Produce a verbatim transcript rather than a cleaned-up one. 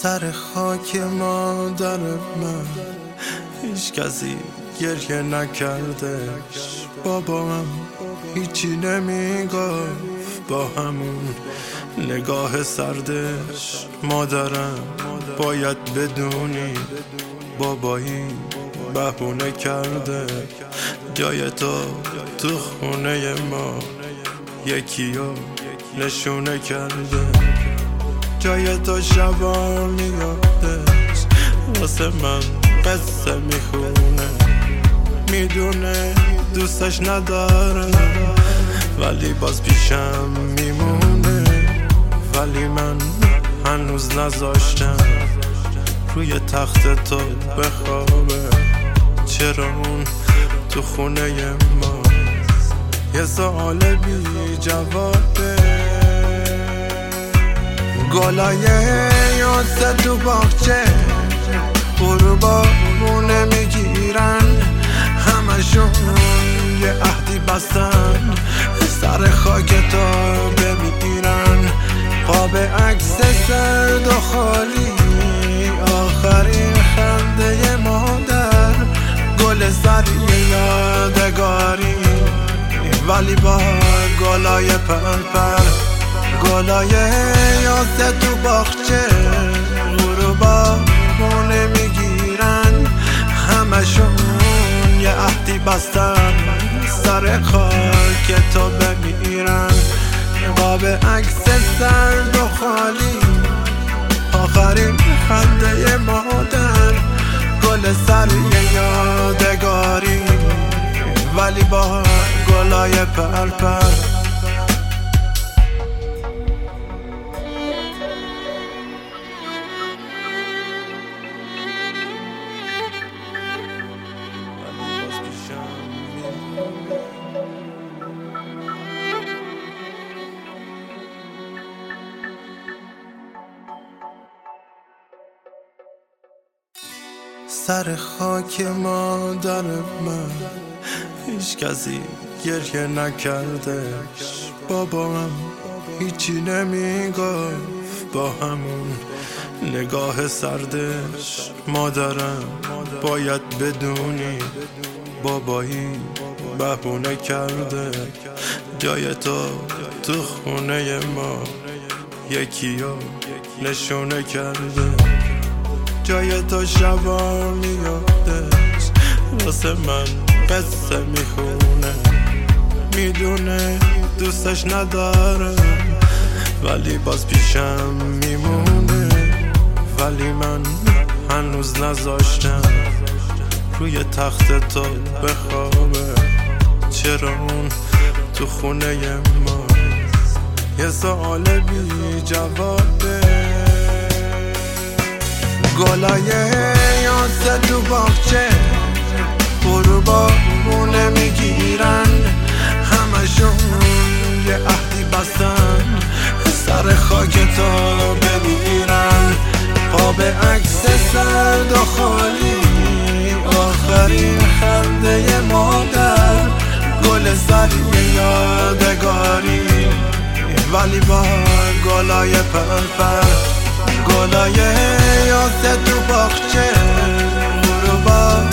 سر خاک مادر من هیچ کسی گریه نکردش. بابام هیچی نمیگفت با همون نگاه سردش. مادرم باید بدونی بابایی بهونه کرده جای تو تو خونه ما یکیو نشونه کرده. جای تو شبا میادش واسه من قصه میخونه. میدونه دوستش نداره ولی باز پیشم میمونه. ولی من هنوز نذاشتم روی تخت تو بخوابه. چرا اون تو خونه ما یه سوال بی جوابه. گلای یاسه تو باغچه غروبا مونه میگیرن. همشون یه عهدی بستن سر خاک تو بمیرن. قاب عکس سرد و خالی آخرین خنده مادر. گل سری یادگاری ولی با گلای پرپر. گلای یاسه تو باغچه غروبا مونه میگیرن. همشون یه عهدی بستن سر خاک تو بمیرن. قاب عکس سرد و خالی آخرین خنده مادر. گل سری یادگاری ولی با گلای پرپر. سر خاک مادر من هیچ کسی گریه نکردش. بابام هیچی نمیگفت با همون نگاه سردش. مادرم باید بدونی بابایی بهونه کرده جای تو تو خونه ما یکیو نشونه کرده. جای تو شبا میادش واسه من قصه میخونه. میدونه دوستش نداره ولی باز پیشم میمونه. ولی من هنوز نذاشتم روی تخت تو بخوابه. چرا اون تو خونه ما یه سوال بی جوابه. گلای یاسه تو باغچه غروبا مونه میگیرن. همشون یه عهدی بستن سر خاک تو بمیرن. قاب عکس سرد و خالی آخرین خنده مادر. گل سری یادگاری ولی با گلای پرپر. گلای یاسه تو باغچه غروبا